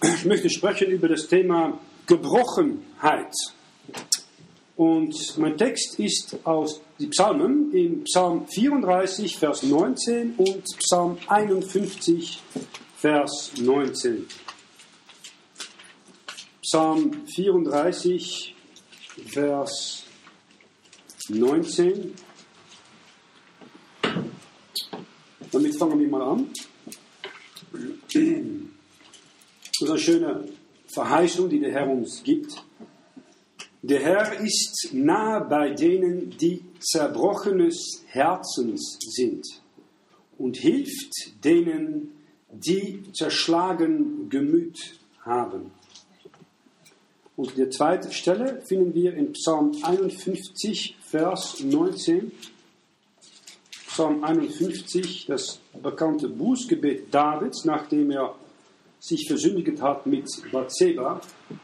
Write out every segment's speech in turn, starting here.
Ich möchte sprechen über das Thema Gebrochenheit. Und mein Text ist aus den Psalmen, im Psalm 34, Vers 19 und Psalm 51, Vers 19. Psalm 34, Vers 19. Damit fangen wir mal an. Das ist eine schöne Verheißung, die der Herr uns gibt. Der Herr ist nahe bei denen, die zerbrochenes Herzens sind, und hilft denen, die zerschlagen Gemüt haben. Und an der zweiten Stelle finden wir in Psalm 51, Vers 19. Psalm 51, das bekannte Bußgebet Davids, nachdem er sich versündigt hat mit Bathseba.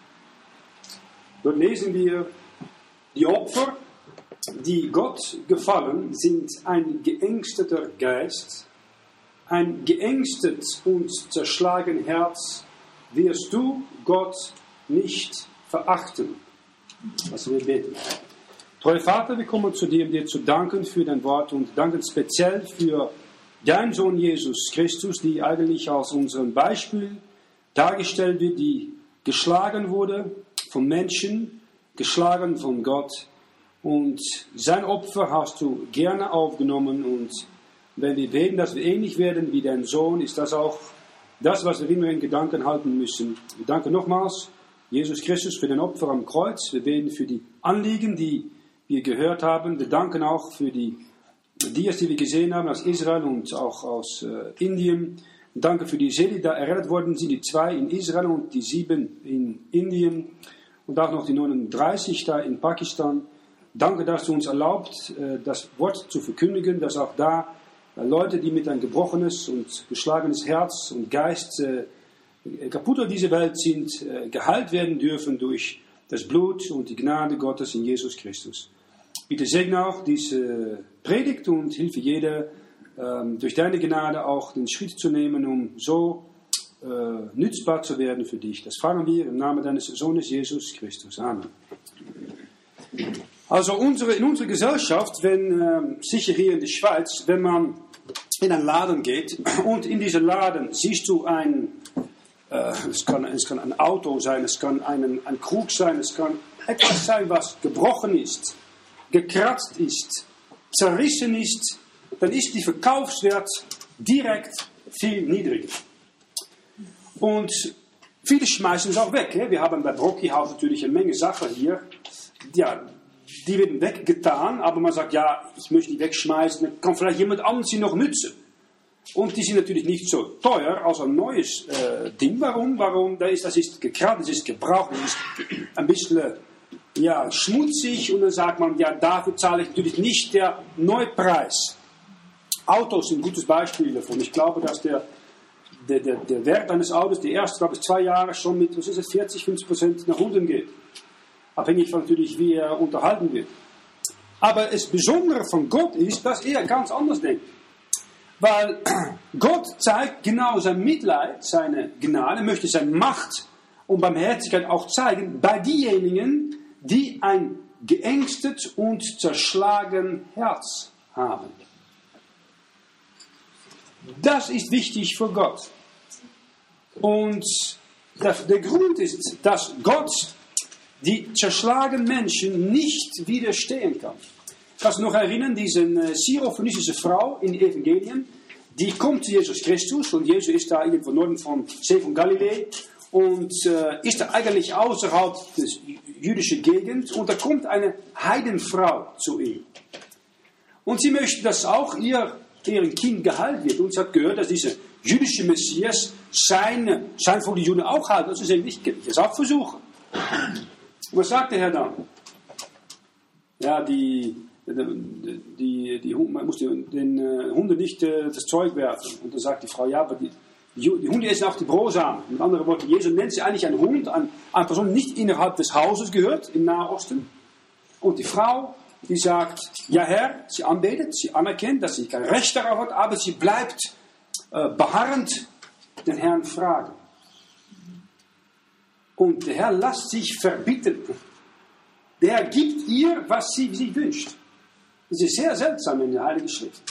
Dort lesen wir: Die Opfer, die Gott gefallen, sind ein geängsteter Geist, ein geängstet und zerschlagen Herz wirst du, Gott, nicht verachten. Also wir beten. Treuer Vater, wir kommen zu dir, um dir zu danken für dein Wort und danken speziell für deinen Sohn Jesus Christus, die eigentlich als unser Beispiel dargestellt wird, die geschlagen wurde von Menschen, geschlagen von Gott. Und sein Opfer hast du gerne aufgenommen. Und wenn wir beten, dass wir ähnlich werden wie dein Sohn, ist das auch das, was wir immer in Gedanken halten müssen. Wir danken nochmals Jesus Christus für dein Opfer am Kreuz. Wir beten für die Anliegen, die wir gehört haben. Wir danken auch für die Dias, die wir gesehen haben aus Israel und auch aus Indien. Danke für die Seelen, die da errettet worden sind, die 2 in Israel und die 7 in Indien und auch noch die 39 da in Pakistan. Danke, dass du uns erlaubt, das Wort zu verkündigen, dass auch da Leute, die mit ein gebrochenes und geschlagenes Herz und Geist kaputt auf dieser Welt sind, geheilt werden dürfen durch das Blut und die Gnade Gottes in Jesus Christus. Bitte segne auch diese Predigt und hilfe jeder, durch deine Gnade auch den Schritt zu nehmen, um so nützbar zu werden für dich. Das fragen wir im Namen deines Sohnes Jesus Christus. Amen. Also in unserer Gesellschaft, sicher hier in der Schweiz, wenn man in einen Laden geht und in diesem Laden siehst du es kann ein Auto sein, es kann ein Krug sein, es kann etwas sein, was gebrochen ist, gekratzt ist, zerrissen ist, dann ist die Verkaufswert direkt viel niedriger. Und viele schmeißen es auch weg. Wir haben bei Brockyhaus natürlich eine Menge Sachen hier, ja, die werden weggetan, aber man sagt, ja, ich möchte die wegschmeißen, dann kann vielleicht jemand anderes sie noch nützen. Und die sind natürlich nicht so teuer als ein neues Ding. Warum? Das ist gekratzt, das ist gebraucht, das ist ein bisschen schmutzig. Und dann sagt man, ja, dafür zahle ich natürlich nicht den Neupreis. Autos sind ein gutes Beispiel davon. Ich glaube, dass der Wert eines Autos die ersten, 2 Jahre schon mit 40-50% nach unten geht. Abhängig von natürlich, wie er unterhalten wird. Aber das Besondere von Gott ist, dass er ganz anders denkt. Weil Gott zeigt genau sein Mitleid, seine Gnade, möchte seine Macht und Barmherzigkeit auch zeigen bei denjenigen, die ein geängstet und zerschlagen Herz haben. Das ist wichtig für Gott. Und der Grund ist, dass Gott die zerschlagenen Menschen nicht widerstehen kann. Kannst du noch erinnern, diese syrophönizische Frau in den Evangelien, die kommt zu Jesus Christus und Jesus ist da irgendwo Norden vom See von Galiläa und ist da eigentlich außerhalb des jüdischen Gegend und da kommt eine Heidenfrau zu ihm. Und sie möchte, dass auch ihren Kind geheilt wird und sie hat gehört, dass dieser jüdische Messias sein Volk die Juden auch heilt. Also sie sagt, ich kann es auch versuchen. Und was sagt der Herr dann? Ja, man muss den Hunden nicht das Zeug werfen. Und dann sagt die Frau, ja, aber die Hunde essen auch die Brosamen. Mit anderen Worten, Jesus nennt sie eigentlich einen Hund, eine Person, die nicht innerhalb des Hauses gehört, im Nahen Osten. Und die Frau, die sagt, ja Herr, sie anbetet, sie anerkennt, dass sie kein Recht darauf hat, aber sie bleibt beharrend den Herrn fragen. Und der Herr lässt sich verbieten. Der Herr gibt ihr, was sie sich wünscht. Das ist sehr seltsam in der Heiligen Schrift.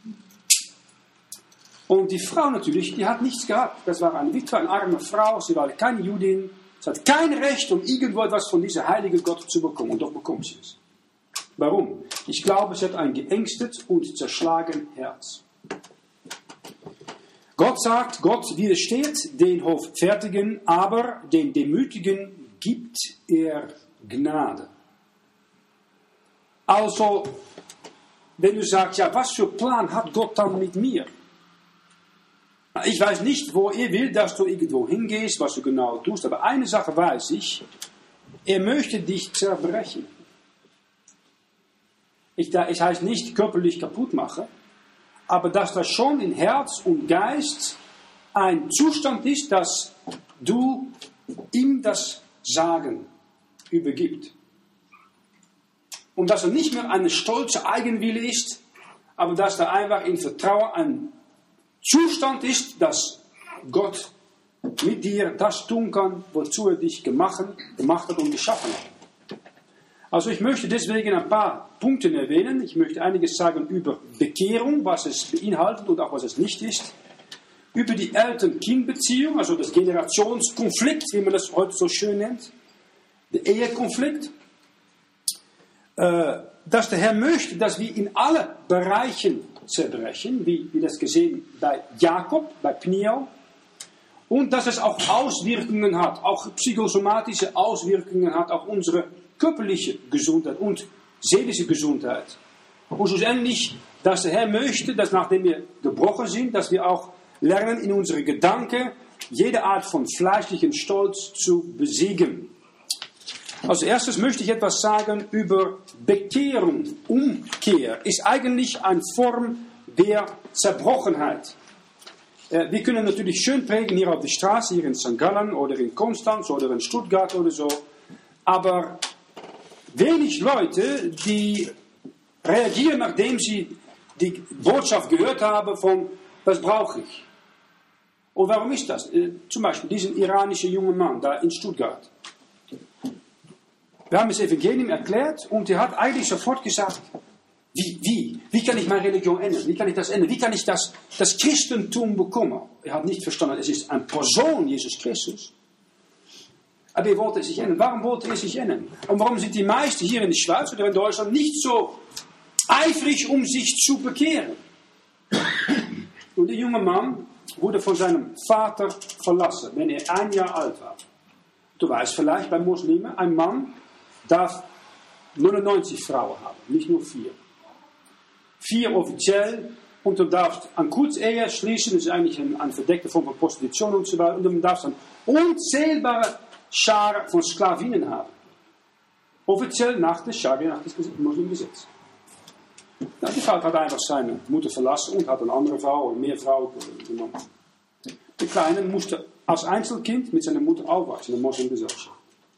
Und die Frau natürlich, die hat nichts gehabt. Das war eine Witwe, eine arme Frau, sie war keine Judin. Sie hat kein Recht, um irgendwo etwas von diesem heiligen Gott zu bekommen. Und doch bekommt sie es. Warum? Ich glaube, sie hat ein geängstet und zerschlagen Herz. Gott sagt, Gott widersteht den Hoffärtigen, aber den Demütigen gibt er Gnade. Also, wenn du sagst, ja, was für Plan hat Gott dann mit mir? Ich weiß nicht, wo er will, dass du irgendwo hingehst, was du genau tust, aber eine Sache weiß ich, er möchte dich zerbrechen. Es heißt nicht körperlich kaputt machen, aber dass das schon in Herz und Geist ein Zustand ist, dass du ihm das Sagen übergibst. Und dass er nicht mehr eine stolze Eigenwille ist, aber dass da einfach in Vertrauen ein Zustand ist, dass Gott mit dir das tun kann, wozu er dich gemacht hat und geschaffen hat. Also ich möchte deswegen ein paar Punkte erwähnen. Ich möchte einiges sagen über Bekehrung, was es beinhaltet und auch was es nicht ist. Über die Eltern-Kind-Beziehung, also das Generationskonflikt, wie man das heute so schön nennt. Der Ehekonflikt. Dass der Herr möchte, dass wir in alle Bereichen zerbrechen, wie das gesehen bei Jakob, bei Pniel. Und dass es auch Auswirkungen hat, auch psychosomatische Auswirkungen hat auf unsere körperliche Gesundheit und seelische Gesundheit. Und schlussendlich, dass der Herr möchte, dass nachdem wir gebrochen sind, dass wir auch lernen, in unsere Gedanken jede Art von fleischlichen Stolz zu besiegen. Als erstes möchte ich etwas sagen über Bekehrung. Umkehr ist eigentlich eine Form der Zerbrochenheit. Wir können natürlich schön predigen hier auf der Straße, hier in St. Gallen oder in Konstanz oder in Stuttgart oder so. Aber wenig Leute, die reagieren, nachdem sie die Botschaft gehört haben von, das brauche ich. Und warum ist das? Zum Beispiel diesen iranischen jungen Mann da in Stuttgart. Wir haben das Evangelium erklärt und er hat eigentlich sofort gesagt, wie kann ich meine Religion ändern? Wie kann ich das ändern? Wie kann ich das Christentum bekommen? Er hat nicht verstanden, es ist eine Person, Jesus Christus. Aber er wollte sich ändern. Warum wollte er sich ändern? Und warum sind die meisten hier in der Schweiz oder in Deutschland nicht so eifrig, um sich zu bekehren? Und der junge Mann wurde von seinem Vater verlassen, wenn er 1 Jahr alt war. Du weißt vielleicht bei Muslimen, ein Mann darf 99 Frauen haben, nicht nur 4. 4 offiziell und du darfst eine Kurzehe schließen, das ist eigentlich eine verdeckte Form von Prostitution und so weiter. Und du darfst dann unzählbare Scharen von Sklavinnen haben. Offiziell nach der Scharia, nach dem Muslimgesetz. Der Vater hat einfach seine Mutter verlassen und hat eine andere Frau oder mehr Frauen genommen. Der Kleine musste als Einzelkind mit seiner Mutter aufwachsen in der Muslimgesellschaft.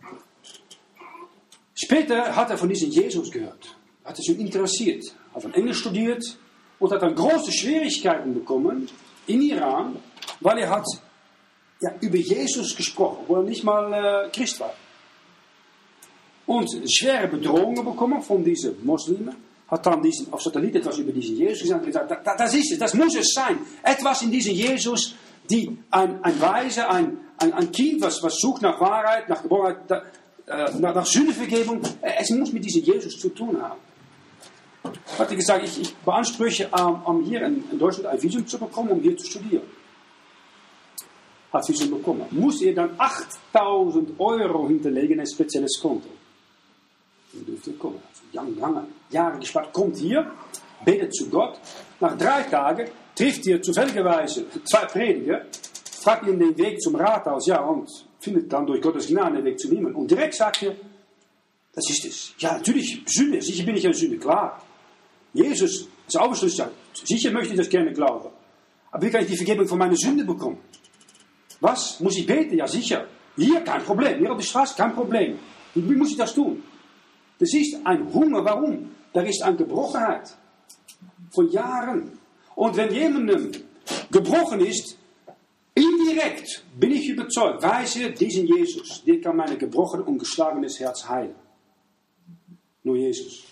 Später hat er von diesem Jesus gehört. Hat er sich interessiert. Hat dann Englisch studiert und hat dann große Schwierigkeiten bekommen in Iran, weil er hat über Jesus gesprochen, obwohl er nicht mal Christ war. Und schwere Bedrohungen bekommen von diesen Muslimen. Hat dann auf Satellit etwas über diesen Jesus gesagt. Das ist es, das muss es sein. Etwas in diesem Jesus, die ein Weise, ein Kind, was sucht nach Wahrheit, nach Geborgenheit, nach Sündenvergebung. Es muss mit diesem Jesus zu tun haben. Hat er gesagt, ich beanspruche, hier in Deutschland ein Visum zu bekommen, um hier zu studieren. Hat Visum bekommen. Muss er dann 8.000 € hinterlegen in ein spezielles Konto. Dann dürfte er kommen. Lange Jahre gespart. Kommt hier, betet zu Gott. Nach 3 Tagen trifft ihr zufälligerweise 2 Prediger, fragt ihn den Weg zum Rathaus, und findet dann durch Gottes Gnade den Weg zu niemand. Und direkt sagt er, das ist es. Ja, natürlich, Sünde. Sicher bin ich ein Sünde, klar. Jesus ist auferstanden. Sicher möchte ich das gerne glauben. Aber wie kann ich die Vergebung von meiner Sünde bekommen? Was? Muss ich beten? Ja, sicher. Hier, kein Problem. Hier auf der Straße, kein Problem. Wie muss ich das tun? Das ist ein Hunger. Warum? Da ist eine von Jahren. Und wenn jemandem gebrochen ist, Indirekt bin ich überzeugt, weiß er, diesen Jesus, der kann mein gebrochenes und geschlagenes Herz heilen. Nur Jesus.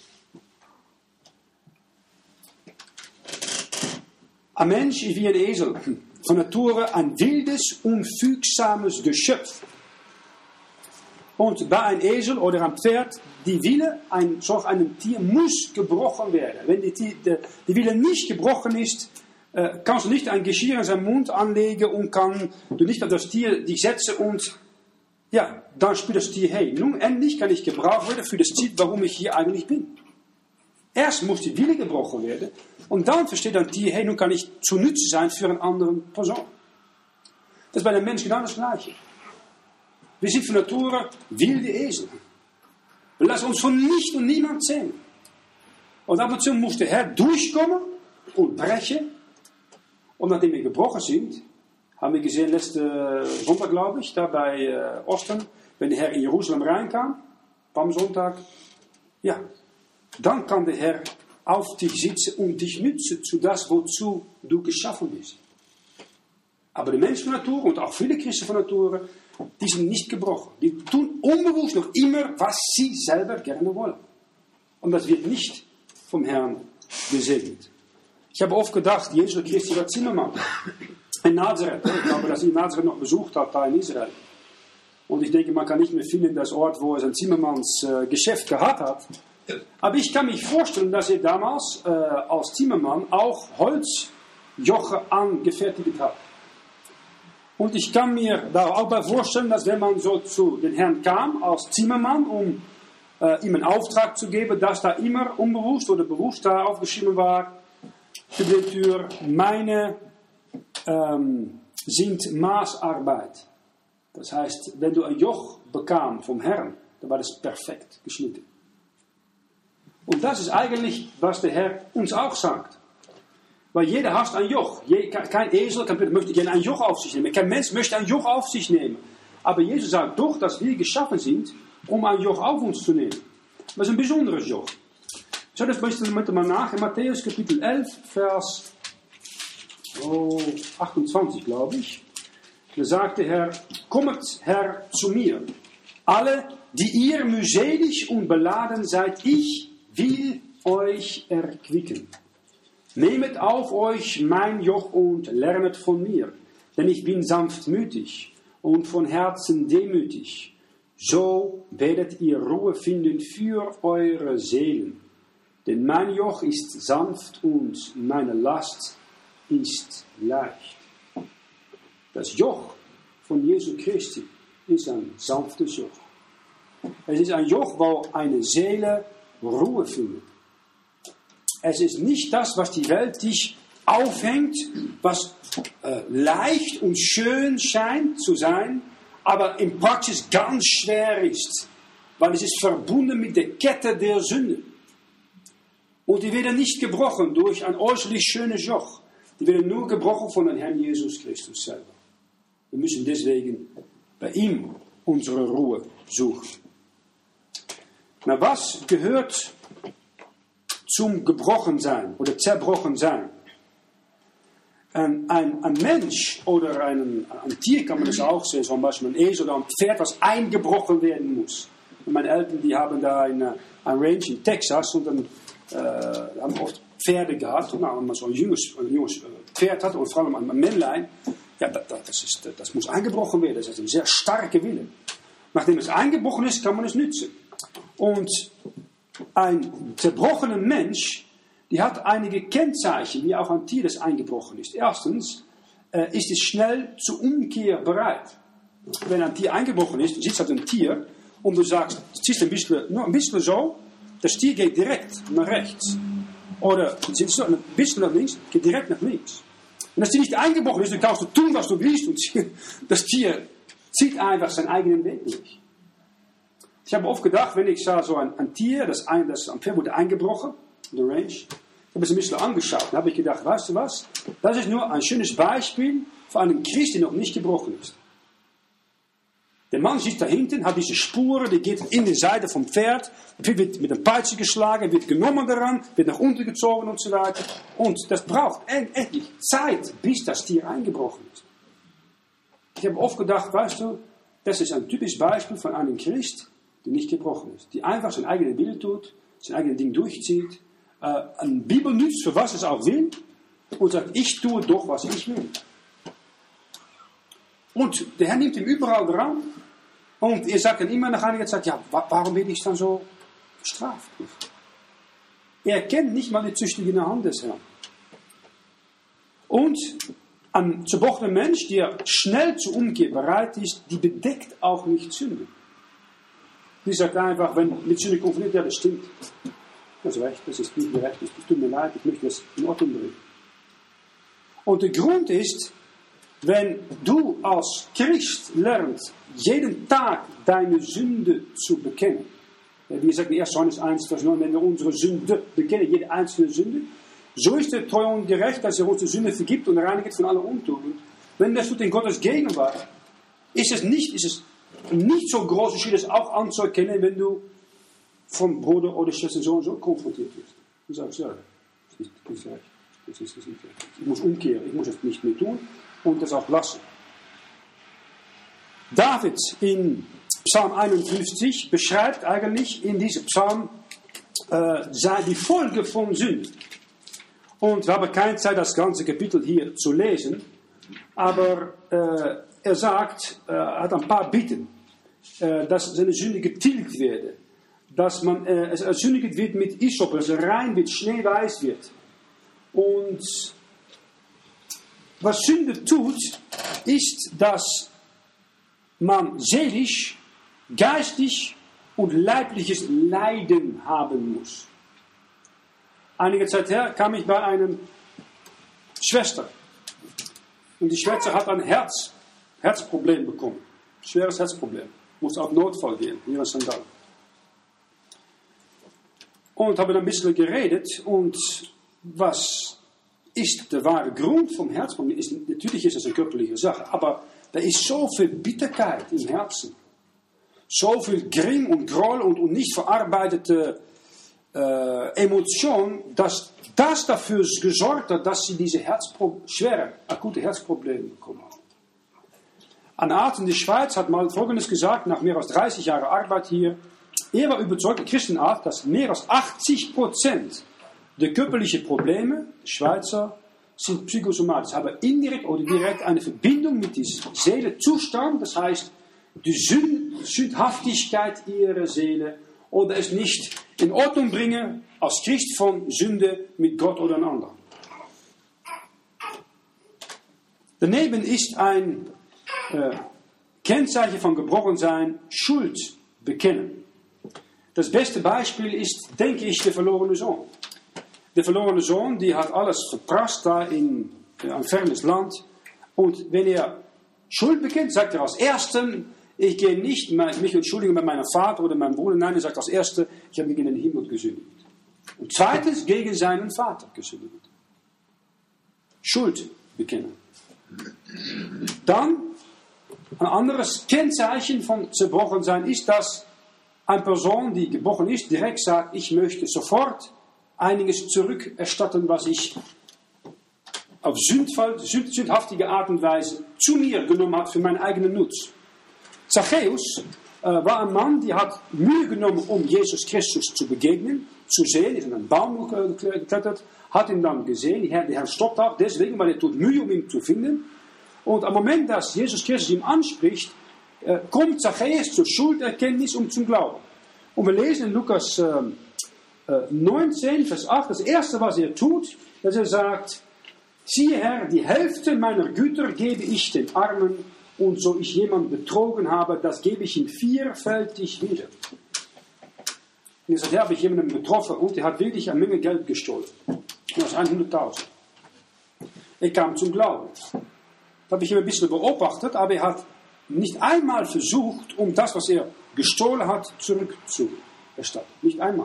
Ein Mensch ist wie ein Esel, von Natur ein wildes, unfügsames Geschöpf. Und bei einem Esel oder einem Pferd, die Wille solch einem Tier muss gebrochen werden. Wenn die Wille nicht gebrochen ist, kannst du nicht ein Geschirr in seinen Mund anlegen und kann du nicht auf das Tier dich setzen und ja, dann spürt das Tier, hey, nun endlich kann ich gebraucht werden für das Ziel, warum ich hier eigentlich bin. Erst muss die Wille gebrochen werden und dann versteht ein Tier, hey, nun kann ich zu Nütze sein für eine andere Person. Das ist bei den Menschen genau das Gleiche. Wir sind von Natur wilde Esel. Wir lassen uns von nichts und niemand zähmen. Und ab und zu muss der Herr durchkommen und brechen. Und nachdem wir gebrochen sind, haben wir gesehen, letzte Sonntag, glaube ich, da bei Osten, wenn der Herr in Jerusalem reinkam, Palmsonntag, ja, dann kann der Herr auf dich sitzen und dich nützen zu das, wozu du geschaffen bist. Aber die Menschen von Natur und auch viele Christen von Natur, die sind nicht gebrochen. Die tun unbewusst noch immer, was sie selber gerne wollen. Und das wird nicht vom Herrn gesegnet. Ich habe oft gedacht, Jesus Christus war Zimmermann. In Nazareth. Ich glaube, dass er Nazareth noch besucht hat, da in Israel. Und ich denke, man kann nicht mehr finden, das Ort, wo er sein Zimmermannsgeschäft gehabt hat. Aber ich kann mich vorstellen, dass er damals als Zimmermann auch Holzjoche angefertigt hat. Und ich kann mir da auch bei vorstellen, dass wenn man so zu den Herrn kam, als Zimmermann, um ihm einen Auftrag zu geben, dass da immer unbewusst oder bewusst da aufgeschrieben war, über die Tür, meine sind Maßarbeit. Das heißt, wenn du ein Joch bekam vom Herrn, dann war das perfekt geschnitten. Und das ist eigentlich, was der Herr uns auch sagt. Weil jeder hasst ein Joch. Kein Esel möchte gerne ein Joch auf sich nehmen. Kein Mensch möchte ein Joch auf sich nehmen. Aber Jesus sagt doch, dass wir geschaffen sind, um ein Joch auf uns zu nehmen. Das ist ein besonderes Joch. Schau das bitte mal nach. In Matthäus Kapitel 11, Vers 28, glaube ich. Da sagt der Herr, kommet Herr zu mir. Alle, die ihr mühselig und beladen seid, ich will euch erquicken. Nehmet auf euch mein Joch und lernet von mir, denn ich bin sanftmütig und von Herzen demütig. So werdet ihr Ruhe finden für eure Seelen. Denn mein Joch ist sanft und meine Last ist leicht. Das Joch von Jesu Christi ist ein sanftes Joch. Es ist ein Joch, wo eine Seele Ruhe findet. Es ist nicht das, was die Welt dich aufhängt, was leicht und schön scheint zu sein, aber in Praxis ganz schwer ist, weil es ist verbunden mit der Kette der Sünde. Und die werden nicht gebrochen durch ein äußerlich schönes Joch. Die werden nur gebrochen von dem Herrn Jesus Christus selber. Wir müssen deswegen bei ihm unsere Ruhe suchen. Na, was gehört zum Gebrochensein oder Zerbrochensein? Ein Mensch oder ein Tier kann man das auch sehen, zum Beispiel ein Esel oder ein Pferd, was eingebrochen werden muss. Und meine Eltern, die haben da ein Ranch in Texas und dann haben oft Pferde gehabt. Und wenn man so ein junges Pferd hat und vor allem ein Männlein, ja, das muss eingebrochen werden. Das ist ein sehr starker Wille. Nachdem es eingebrochen ist, kann man es nützen. Und ein zerbrochener Mensch, die hat einige Kennzeichen, wie auch ein Tier, das eingebrochen ist. Erstens ist es schnell zur Umkehr bereit. Wenn ein Tier eingebrochen ist, sitzt halt ein Tier und du sagst, es ist nur ein bisschen so, das Tier geht direkt nach rechts. Oder es ist ein bisschen nach links, geht direkt nach links. Und als die nicht eingebrochen ist, dann kannst du tun, was du willst. Und das Tier zieht einfach seinen eigenen Weg durch. Ich habe oft gedacht, wenn ich sah so ein Tier, das Pferd wurde eingebrochen, in der Range, ich habe es ein bisschen angeschaut. Dann habe ich gedacht, weißt du was? Das ist nur ein schönes Beispiel für einen Christ, der noch nicht gebrochen ist. Der Mann sitzt da hinten, hat diese Spuren, die geht in die Seite vom Pferd, wird mit einem Peitsche geschlagen, wird genommen daran, wird nach unten gezogen und so weiter. Und das braucht endlich Zeit, bis das Tier eingebrochen ist. Ich habe oft gedacht, weißt du, das ist ein typisches Beispiel von einem Christ, der nicht gebrochen ist. Die einfach sein eigenes Bild tut, sein eigenes Ding durchzieht, eine Bibel nützt, für was es auch will, und sagt, ich tue doch, was ich will. Und der Herr nimmt ihm überall Raum. Und er sagt dann immer nach einiger Zeit, ja, warum bin ich dann so bestraft? Er kennt nicht mal die züchtige Hand des Herrn. Und ein zerbrochener Mensch, der schnell zur Umkehr bereit ist, die bedeckt auch nicht Sünde. Die sagt einfach, wenn mit Sünde konfrontiert, ja, das stimmt. Das ist recht, das ist nicht gerecht, das tut mir leid, ich möchte das in Ordnung bringen. Und der Grund ist, wenn du als Christ lernst, jeden Tag deine Sünde zu bekennen. Wie gesagt in 1. Johannes 1, Vers 9, wenn wir unsere Sünde bekennen, jede einzelne Sünde, so ist er treu und gerecht, dass er uns die Sünde vergibt und reinigt von aller Untugend. Wenn das tut in Gottes Gegenwart, ist es nicht so groß, wie es auch anzuerkennen, wenn du vom Bruder oder Schwester so und so konfrontiert wirst. Du sagst, ja, das ist recht. Das ist nicht recht. Ich muss umkehren, ich muss es nicht mehr tun und das auch lassen. David in Psalm 51 beschreibt eigentlich in diesem Psalm die Folge von Sünde. Und wir haben keine Zeit, das ganze Kapitel hier zu lesen, aber er sagt, er hat ein paar Bitten, dass seine Sünde getilgt werde, dass man ersündigt wird mit Isop, dass er rein wird, schneeweiß wird. Und was Sünde tut, ist, dass man seelisch, geistig und leibliches Leiden haben muss. Einige Zeit her kam ich bei einer Schwester. Und die Schwester hat ein Herzproblem bekommen. Schweres Herzproblem. Musste auf Notfall gehen, hier in Sandal. Und habe dann ein bisschen geredet. Und was ist der wahre Grund vom Herzproblem? Natürlich ist es eine körperliche Sache, aber da ist so viel Bitterkeit im Herzen. So viel Grimm und Groll und nicht verarbeitete Emotion, dass das dafür gesorgt hat, dass sie diese schwere, akute Herzprobleme bekommen. Ein Arzt in der Schweiz hat mal Folgendes gesagt, nach mehr als 30 Jahren Arbeit hier. Er war überzeugt, der Christenarzt, dass mehr als 80% der körperlichen Probleme der Schweizer sind psychosomatisch, haben indirekt oder direkt eine Verbindung mit diesem Seelenzustand, das heißt, die Sündhaftigkeit ihrer Seele oder es nicht in Ordnung bringen als Christ von Sünde mit Gott oder einem anderen. Daneben ist ein Kennzeichen von Gebrochensein Schuld bekennen. Das beste Beispiel ist, denke ich, der verlorene Sohn. Der verlorene Sohn, die hat alles verprasst da in ein fernes Land. Und wenn er Schuld bekennt, sagt er als Ersten, ich gehe nicht mich entschuldigen bei meinem Vater oder meinem Bruder. Nein, er sagt als Erste, ich habe mich in den Himmel gesündigt. Und zweitens gegen seinen Vater gesündigt. Schuld bekennen. Dann ein anderes Kennzeichen von Zerbrochensein ist, dass eine Person, die gebrochen ist, direkt sagt, ich möchte sofort einiges zurückerstatten, was ich auf sündhaftige Art und Weise zu mir genommen habe für meinen eigenen Nutz. Zachäus war ein Mann, der hat Mühe genommen, um Jesus Christus zu begegnen, zu sehen, ist in einen Baum geklettert, hat ihn dann gesehen, der Herr stoppt auch deswegen, weil er tut Mühe, um ihn zu finden. Und am Moment, dass Jesus Christus ihn anspricht, kommt Zachäus zur Schulderkenntnis und zum Glauben. Und wir lesen in Lukas 19, Vers 8, das erste, was er tut, dass er sagt, siehe Herr, die Hälfte meiner Güter gebe ich den Armen und so ich jemanden betrogen habe, das gebe ich ihm vierfältig wieder. Und er sagt, ja, habe ich jemanden betroffen und er hat wirklich eine Menge Geld gestohlen. Das ist 100.000. Er kam zum Glauben. Das habe ich ihn ein bisschen beobachtet, aber er hat nicht einmal versucht, um das, was er gestohlen hat, zurückzuerstatten. Nicht einmal.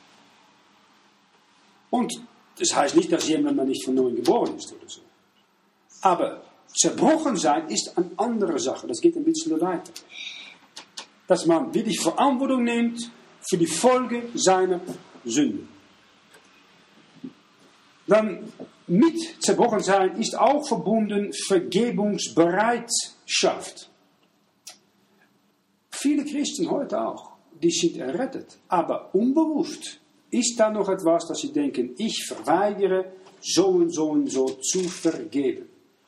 Und das heißt nicht, dass jemand nicht von neuem geboren ist oder so. Aber zerbrochen sein ist eine andere Sache. Das geht ein bisschen weiter. Dass man wirklich Verantwortung nimmt für die Folge seiner Sünde. Dann mit zerbrochen sein ist auch verbunden Vergebungsbereitschaft. schafft. Viele Christen heute auch, die sind errettet, aber unbewusst ist da noch etwas, dass sie denken, ich verweigere so und so und so zu vergeben.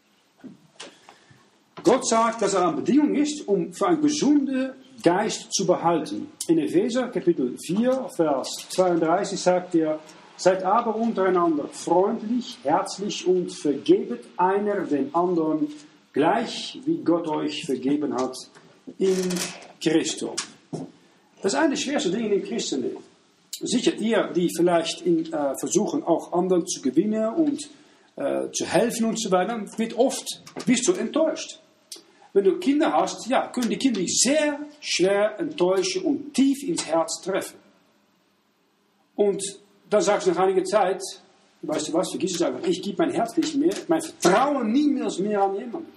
Gott sagt, dass er eine Bedingung ist, um für einen gesunden Geist zu behalten. In Epheser Kapitel 4, Vers 32 sagt er, seid aber untereinander freundlich, herzlich und vergebet einer dem anderen, gleich wie Gott euch vergeben hat in Christus. Das ist eine der schwersten Dinge im Christenleben. Sicher, ihr, die vielleicht versuchen, auch anderen zu gewinnen und zu helfen und so weiter, bist du enttäuscht. Wenn du Kinder hast, ja, können die Kinder dich sehr schwer enttäuschen und tief ins Herz treffen. Und dann sagst du nach einiger Zeit, weißt du was, vergiss es einfach, ich gebe mein Herz nicht mehr, mein Vertrauen niemals mehr an jemanden.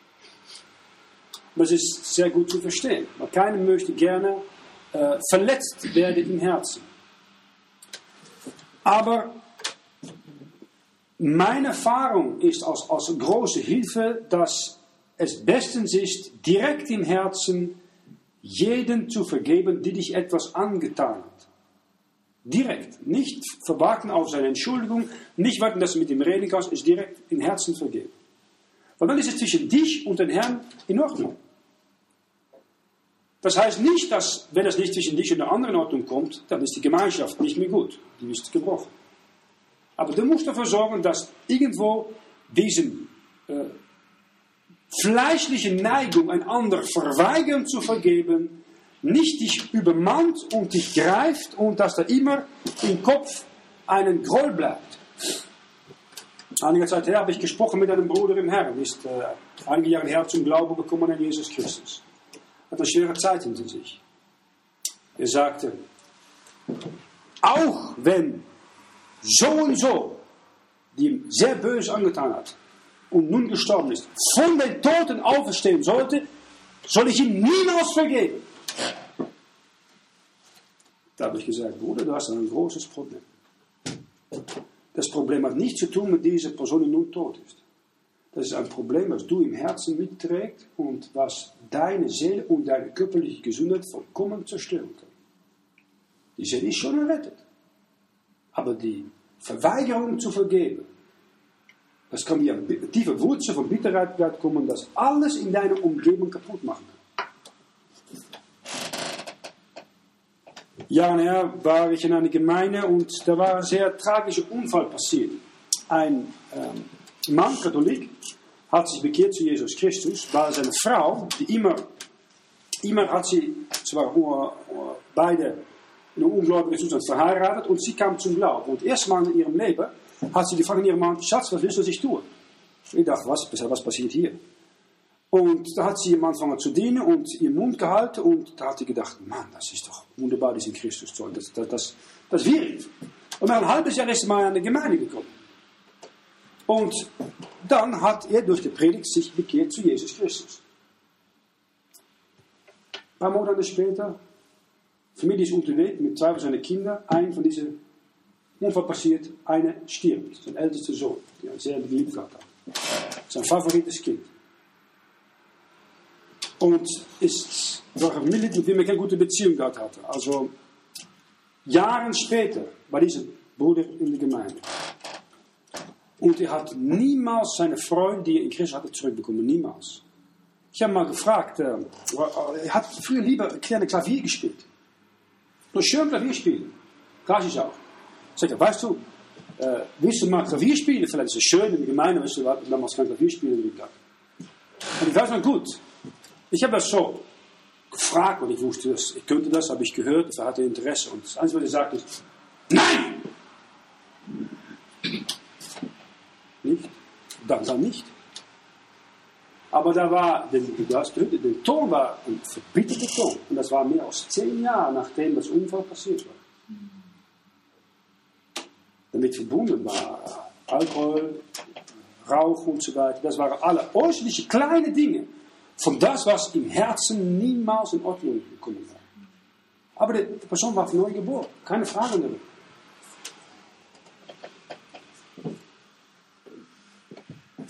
Das ist sehr gut zu verstehen, weil keiner möchte gerne verletzt werden im Herzen. Aber meine Erfahrung ist als große Hilfe, dass es bestens ist, direkt im Herzen jeden zu vergeben, die dich etwas angetan hat. Direkt. Nicht verwarten auf seine Entschuldigung, nicht warten, dass du mit ihm reden kannst, ist direkt im Herzen vergeben. Weil dann ist es zwischen dich und den Herrn in Ordnung. Das heißt nicht, dass, wenn es nicht zwischen dich und der anderen in Ordnung kommt, dann ist die Gemeinschaft nicht mehr gut. Die ist gebrochen. Aber du musst dafür sorgen, dass irgendwo diesen fleischliche Neigung, ein anderer verweigern zu vergeben, nicht dich übermannt und dich greift und dass da immer im Kopf einen Groll bleibt. Einige Zeit her habe ich gesprochen mit einem Bruder im Herrn, ist einige Jahre her zum Glauben gekommen an Jesus Christus. Hat eine schwere Zeit hinter sich. Er sagte, auch wenn so und so, die ihm sehr böse angetan hat, und nun gestorben ist, von den Toten auferstehen sollte, soll ich ihm niemals vergeben. Da habe ich gesagt, Bruder, du hast ein großes Problem. Das Problem hat nichts zu tun mit dieser Person, die nun tot ist. Das ist ein Problem, was du im Herzen mitträgst und was deine Seele und deine körperliche Gesundheit vollkommen zerstören kann. Die Seele ist schon errettet. Aber die Verweigerung zu vergeben, das kann wie eine tiefe Wurzel von Bitterkeit kommen, das alles in deiner Umgebung kaputt machen kann. Jahre her war ich in einer Gemeinde und da war ein sehr tragischer Unfall passiert. Ein Mann, Katholik, hat sich bekehrt zu Jesus Christus, war seine Frau, die immer hat sie, zwar beide in einem ungläubigen Zustand verheiratet und sie kam zum Glauben. Und erstmal in ihrem Leben hat sie gefragt an ihren Mann, Schatz, was willst du sich tun? Ich dachte, was passiert hier? Und da hat sie ihm angefangen zu dienen und ihren Mund gehalten und da hat sie gedacht, Mann, das ist doch wunderbar, das in Christus Zeug, das wirkt. Und nach ein halbes Jahr ist sie mal an die Gemeinde gekommen. Und dann hat er durch die Predigt sich bekehrt zu Jesus Christus. Ein paar Monate später, die Familie ist unterwegs mit 2 seiner Kinder, ein von diesen Unfall passiert, eine stirbt, sein ältester Sohn, der er sehr geliebt gehabt hat. Sein favorites Kind. Und es war eine Familie, mit dem er keine gute Beziehung gehabt hatte. Also Jahre später war dieser Bruder in der Gemeinde. Und er hat niemals seine Freude, die er in Christus hatte, zurückbekommen. Niemals. Ich habe mal gefragt, er hat früher lieber gerne Klavier gespielt. Nur schön Klavier spielen. Klassisch auch. Ich sage, weißt du, willst du mal Klavier spielen? Vielleicht ist es schön in der Gemeinde, weißt du, damals kein Klavier spielen. Und ich weiß noch gut, ich habe das so gefragt, und ich wusste das, ich könnte das, habe ich gehört, er hatte Interesse. Und das Einzige, was er sagte, ist, nein! Nicht? Dann nicht. Aber da war, der Ton war ein verbitterter Ton. Und das war mehr als 10 Jahre, nachdem das Unfall passiert war. Damit verbunden war Alkohol, Rauch und so weiter. Das waren alle äußerliche kleine Dinge von das, was im Herzen niemals in Ordnung gekommen war. Aber die Person war von neu geboren. Keine Frage darüber.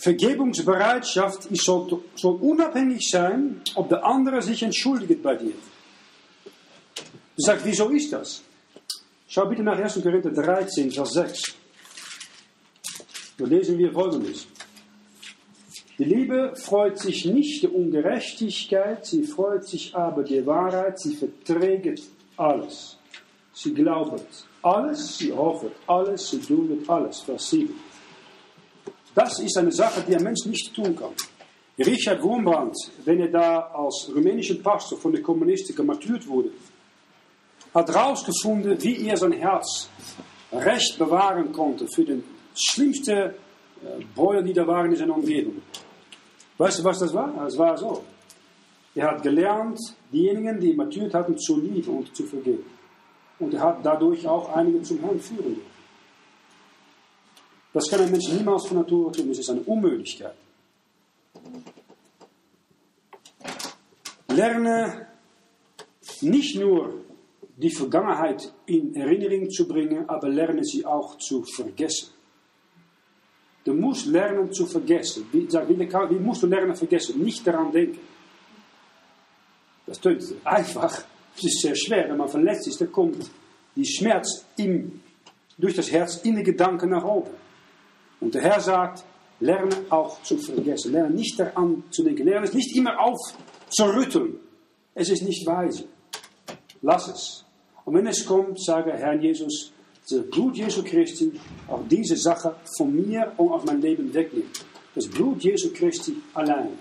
Vergebungsbereitschaft soll unabhängig sein, ob der andere sich entschuldigt bei dir. Du sagst, wieso ist das? Schau bitte nach 1. Korinther 13, Vers 6. Da lesen wir Folgendes. Die Liebe freut sich nicht der Ungerechtigkeit, sie freut sich aber der Wahrheit, sie verträgt alles. Sie glaubt alles, sie hofft alles, sie duldet alles. Vers 7. Das ist eine Sache, die ein Mensch nicht tun kann. Richard Wurmbrand, wenn er da als rumänischer Pastor von den Kommunisten gemartyrt wurde, hat herausgefunden, wie er sein Herz recht bewahren konnte für den schlimmsten Bräuler, die da waren in seiner Umgebung. Weißt du, was das war? Es war so. Er hat gelernt, diejenigen, die ihn martyrt hatten, zu lieben und zu vergeben. Und er hat dadurch auch einige zum Herrn führen. Das kann ein Mensch niemals von Natur tun. Das ist eine Unmöglichkeit. Lerne nicht nur die Vergangenheit in Erinnerung zu bringen, aber lerne sie auch zu vergessen. Du musst lernen zu vergessen. Wie musst du lernen vergessen? Nicht daran denken. Das klingt einfach. Es ist sehr schwer. Wenn man verletzt ist, dann kommt die Schmerz durch das Herz in die Gedanken nach oben. Und der Herr sagt, lerne auch zu vergessen. Lerne nicht daran zu denken. Lerne es nicht immer aufzurütteln. Es ist nicht weise. Lass es. Und wenn es kommt, sage Herr Jesus, das Blut Jesu Christi, auch diese Sache von mir und aus meinem Leben wegnehmen. Das Blut Jesu Christi allein.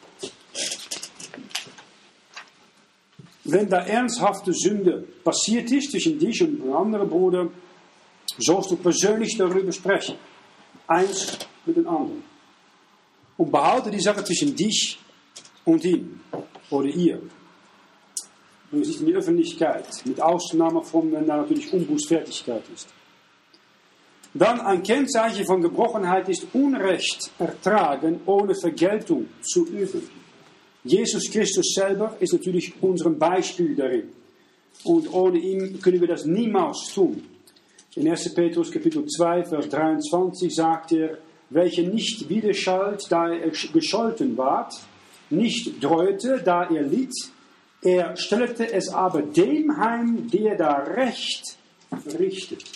Wenn da ernsthafte Sünde passiert ist zwischen dich und einem anderen Bruder, sollst du persönlich darüber sprechen. Eins mit dem anderen. Und behalte die Sache zwischen dich und ihm oder ihr. Und nicht in die Öffentlichkeit, mit Ausnahme von, wenn da natürlich Unbußfertigkeit ist. Dann ein Kennzeichen von Gebrochenheit ist Unrecht ertragen, ohne Vergeltung zu üben. Jesus Christus selber ist natürlich unser Beispiel darin. Und ohne ihn können wir das niemals tun. In 1. Petrus Kapitel 2, Vers 23 sagt er, welcher nicht widerschallt, da er gescholten ward, nicht dreute, da er litt, er stellte es aber dem heim, der da Recht verrichtet.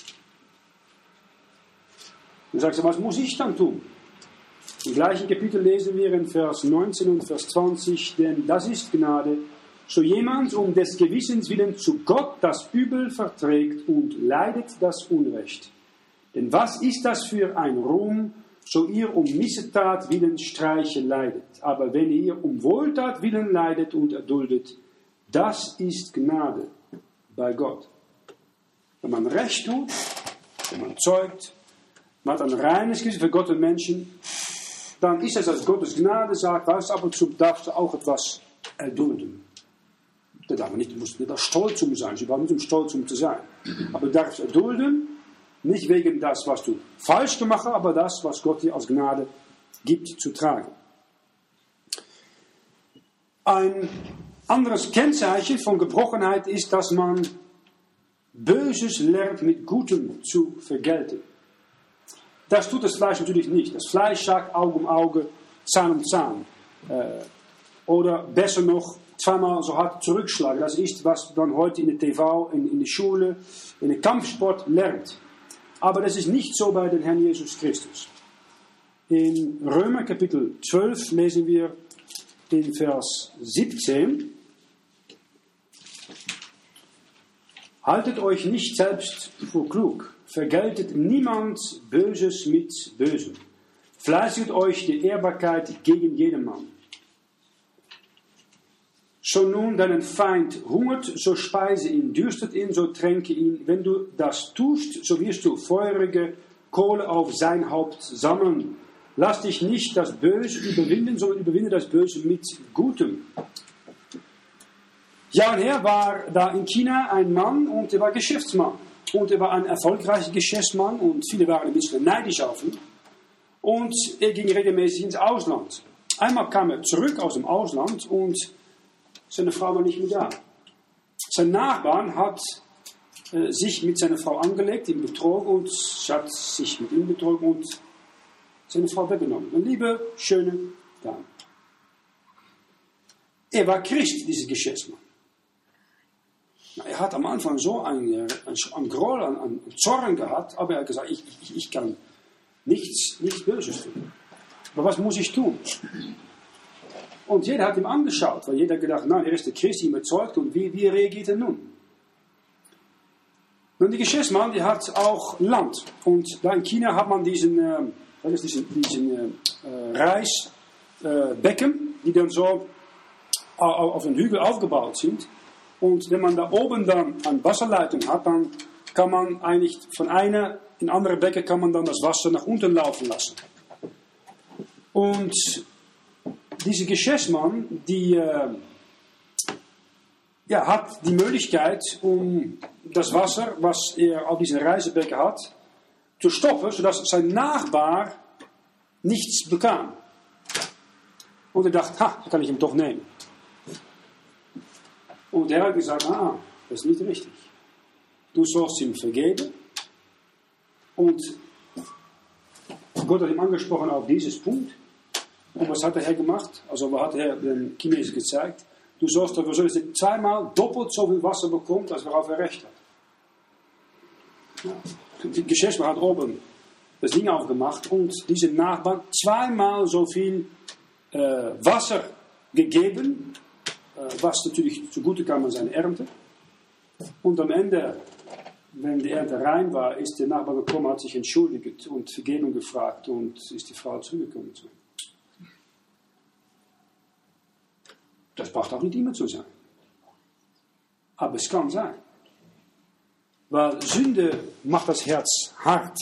Du sagst, was muss ich dann tun? Im gleichen Kapitel lesen wir in Vers 19 und Vers 20, denn das ist Gnade, so jemand um des Gewissens willen zu Gott das Übel verträgt und leidet das Unrecht. Denn was ist das für ein Ruhm, so ihr um Missetat willen Streiche leidet? Aber wenn ihr um Wohltat willen leidet und erduldet, das ist Gnade bei Gott. Wenn man Recht tut, wenn man zeugt, man hat ein reines Gewissen für Gott und Menschen, dann ist es, als Gottes Gnade sagt, weißt, ab und zu darfst du auch etwas erdulden. Da darf man nicht stolz um sein, sie brauchen nicht um stolz um zu sein. Aber du darfst erdulden, nicht wegen das, was du falsch gemacht hast, aber das, was Gott dir als Gnade gibt, zu tragen. Ein anderes Kennzeichen von Gebrochenheit ist, dass man Böses lernt mit Gutem zu vergelten. Das tut das Fleisch natürlich nicht. Das Fleisch sagt Auge um Auge, Zahn um Zahn. Oder besser noch, zweimal so hart zurückschlagen. Das ist, was man heute in der TV, in der Schule, in der Kampfsport lernt. Aber das ist nicht so bei dem Herrn Jesus Christus. In Römer Kapitel 12 lesen wir in Vers 17, haltet euch nicht selbst für klug, vergeltet niemand Böses mit Bösem, fleißigt euch die Ehrbarkeit gegen jedermann. So nun deinen Feind hungert, so speise ihn, dürstet ihn, so tränke ihn. Wenn du das tust, so wirst du feurige Kohle auf sein Haupt sammeln. Lass dich nicht das Böse überwinden, sondern überwinde das Böse mit Gutem. Ja und her war da in China ein Mann und er war Geschäftsmann. Und er war ein erfolgreicher Geschäftsmann und viele waren ein bisschen neidisch auf ihn. Und er ging regelmäßig ins Ausland. Einmal kam er zurück aus dem Ausland und seine Frau war nicht mehr da. Sein Nachbarn hat sich mit seiner Frau angelegt, ihn betrogen und hat sich mit ihm betrogen und seine Frau weggenommen. Eine liebe, schöne Dame. Er war Christ, dieser Geschäftsmann. Er hat am Anfang so einen Groll, einen Zorn gehabt, aber er hat gesagt, ich kann nichts Böses tun. Aber was muss ich tun? Und jeder hat ihm angeschaut, weil jeder gedacht, nein, er ist der Christ, ihm überzeugt, und wie reagiert er nun? Nun, der Geschäftsmann, der hat auch Land. Und da in China hat man diesen Reisbecken, die dann so auf den Hügel aufgebaut sind. Und wenn man da oben dann eine Wasserleitung hat, dann kann man eigentlich von einer in andere Becken kann man dann das Wasser nach unten laufen lassen. Und dieser Geschäftsmann, hat die Möglichkeit, um das Wasser, was er auf diesem Reisebecken hat, zu stoppen, sodass sein Nachbar nichts bekam. Und er dachte, das kann ich ihm doch nehmen. Und er hat gesagt, das ist nicht richtig. Du sollst ihm vergeben. Und Gott hat ihm angesprochen auf dieses Punkt. Und was hat der Herr gemacht? Also was hat der Herr den Chinesen gezeigt? Du sollst dafür sorgen, dass er zweimal doppelt so viel Wasser bekommt, als worauf er recht hat. Ja. Der Geschäftsmann hat oben das Ding aufgemacht und diesem Nachbarn zweimal so viel Wasser gegeben, was natürlich zugute kam an seine Ernte. Und am Ende, wenn die Ernte rein war, ist der Nachbar gekommen, hat sich entschuldigt und Vergebung gefragt und ist die Frau zurückgekommen zu ihm. Das braucht auch nicht immer zu sein. Aber es kann sein. Weil Sünde macht das Herz hart.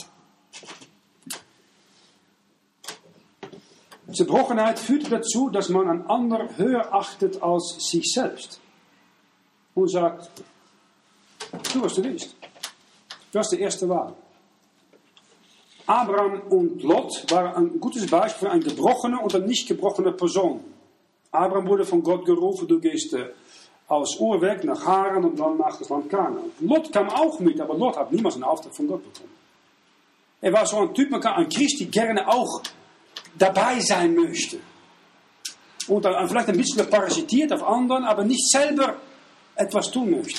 Zerbrochenheit führt dazu, dass man einen anderen höher achtet als sich selbst. Und sagt, tu was du willst. Das ist die erste Wahl. Abraham und Lot waren ein gutes Beispiel für eine gebrochene und eine nicht gebrochene Person. Abraham wurde von Gott gerufen, du gehst aus Ur weg nach Haran und dann nach das Land Kanaan. Lot kam auch mit, aber Lot hat niemals einen Auftrag von Gott bekommen. Er war so ein Typ, ein Christ, die gerne auch dabei sein möchte. Und dann vielleicht ein bisschen parasitiert auf anderen, aber nicht selber etwas tun möchte.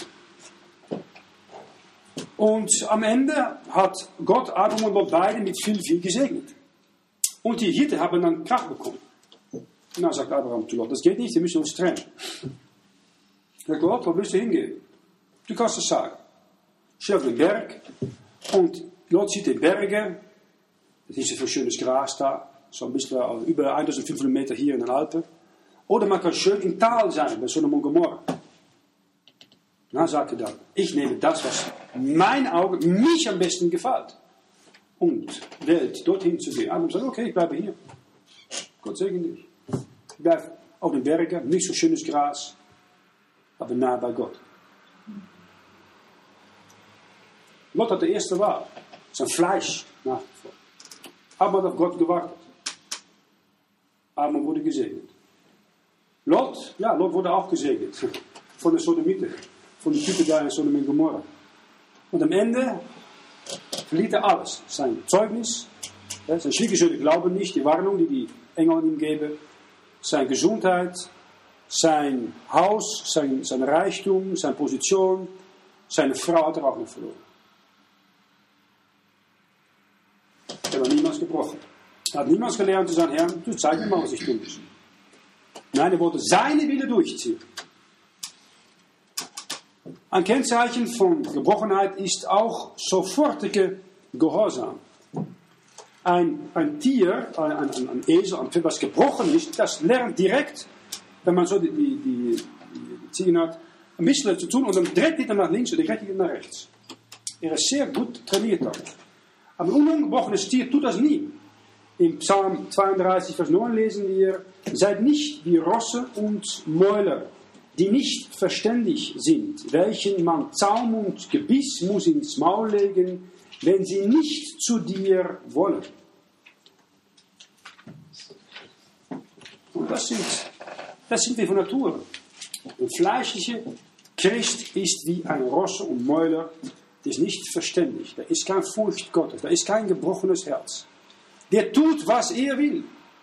Und am Ende hat Gott Abraham und Lot beide mit viel gesegnet. Und die Hirten haben dann Kraft bekommen. Und dann sagt Abraham zu Lot, das geht nicht, wir müssen uns trennen. Sagt Lot, wo willst du hingehen? Du kannst es sagen. Steh auf den Berg und Lot sieht die Berge. Es ist so schönes Gras da, so ein bisschen über 1500 Meter hier in den Alpen. Oder man kann schön im Tal sein, bei Sodom und Gomorra. Dann sagt er dann, ich nehme das, was mein Auge mich am besten gefällt. Und wählt dorthin zu gehen. Abraham sagt, okay, ich bleibe hier. Gott segne dich. Ich bleibe auf den Bergen, nicht so schönes Gras, aber nah bei Gott. Lot hat die erste Wahl. Sein Fleisch nach wie vor. Aber hat auf Gott gewartet. Abraham wurde gesegnet. Lot wurde auch gesegnet. Von der Sodomite. Von den Typen da in Sodom und Gomorra. Und am Ende verliert er alles. Sein Zeugnis, sein schlichte Glauben nicht, die Warnung, die die Engel ihm geben, seine Gesundheit, sein Haus, sein Reichtum, seine Position, seine Frau hat er auch noch verloren. Er hat niemals gebrochen. Er hat niemals gelernt zu sagen, Herr, du zeig mir mal, was ich tun muss. Nein, er wollte seine Wille durchziehen. Ein Kennzeichen von Gebrochenheit ist auch sofortige Gehorsam. Ein Tier, ein Esel, ein Pferd, was gebrochen ist, das lernt direkt, wenn man so die Ziegen hat, ein bisschen zu tun und dann dreht er nach links und dann dreht er nach rechts. Er ist sehr gut trainiert dort. Aber ein ungebrochenes Tier tut das nie. Im Psalm 32, Vers 9 lesen wir, seid nicht wie Rosse und Mäuler, die nicht verständig sind, welchen man Zaum und Gebiss muss ins Maul legen, wenn sie nicht zu dir wollen. Und das sind wir von Natur. Der fleischliche Christ ist wie ein Rosse und Mäuler, der ist nicht verständig. Da ist keine Furcht Gottes, da ist kein gebrochenes Herz. der tut, was er will.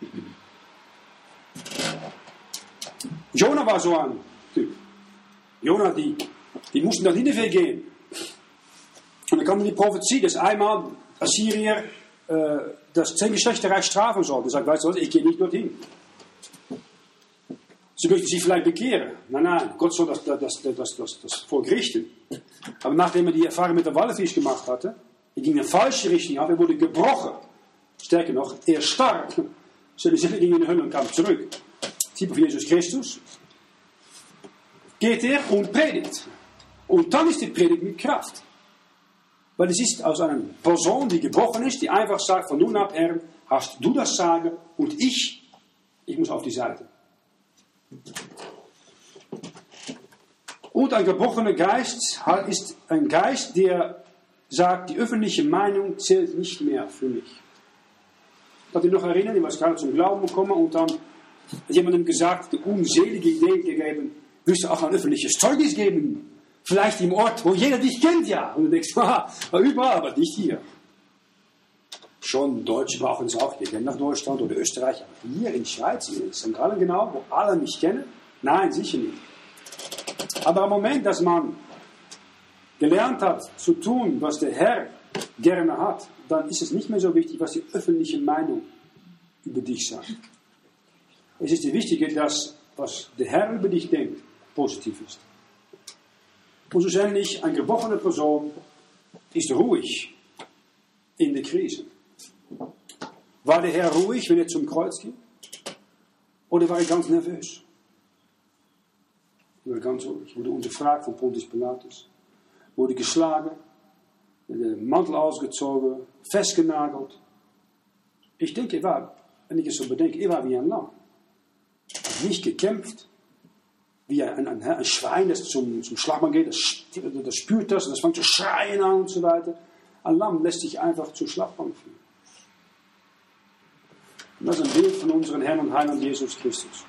Jona war so ein Typ. Jona, die mussten nach Nineveh gehen. Und dann kam die Prophezie, dass einmal Assyrier das 10 Geschlechterreich strafen sollten. Er sagt, weißt du was, ich gehe nicht dorthin. Sie möchten sich vielleicht bekehren. Nein, Gott soll das Volk richten. Aber nachdem er die Erfahrung mit der Wallenfisch gemacht hatte, er ging in eine falsche Richtung ab, er wurde gebrochen. Stärker noch, er starb. Seine Seele ging in die Hölle und kam zurück. Typ von Jesus Christus. Geht er und predigt. Und dann ist die Predigt mit Kraft. Weil es ist aus einer Person, die gebrochen ist, die einfach sagt, von nun ab, Herr, hast du das Sagen und ich muss auf die Seite. Und ein gebrochener Geist ist ein Geist, der sagt, die öffentliche Meinung zählt nicht mehr für mich. Ich kann mich noch erinnern, ich war gerade zum Glauben gekommen und dann hat jemandem gesagt, die unselige Idee gegeben, willst du auch ein öffentliches Zeugnis geben? Vielleicht im Ort, wo jeder dich kennt, ja. Und du denkst, überall, aber nicht hier. Schon Deutsche brauchen es auch. Wir gehen nach Deutschland oder Österreich. Aber hier in der Schweiz, in St. Gallen genau, wo alle mich kennen? Nein, sicher nicht. Aber im Moment, dass man gelernt hat zu tun, was der Herr gerne hat, dann ist es nicht mehr so wichtig, was die öffentliche Meinung über dich sagt. Es ist wichtiger, dass was der Herr über dich denkt, positiv ist. Und so ähnlich, eine gebrochene Person ist ruhig in der Krise. War der Herr ruhig, wenn er zum Kreuz ging? Oder war er ganz nervös? Er war ganz ruhig. Wurde unterfragt von Pontius Pilatus. Wurde geschlagen, den Mantel ausgezogen, festgenagelt. Ich denke, wenn ich es so bedenke, er war wie ein Lamm. Er hat nicht gekämpft. Wie ein Schwein, das zum Schlagmann geht, das spürt das und das fängt zu schreien an und so weiter. Ein Lamm lässt sich einfach zu Schlagmann führen. Und das ist ein Bild von unserem Herrn und Heiland Jesus Christus.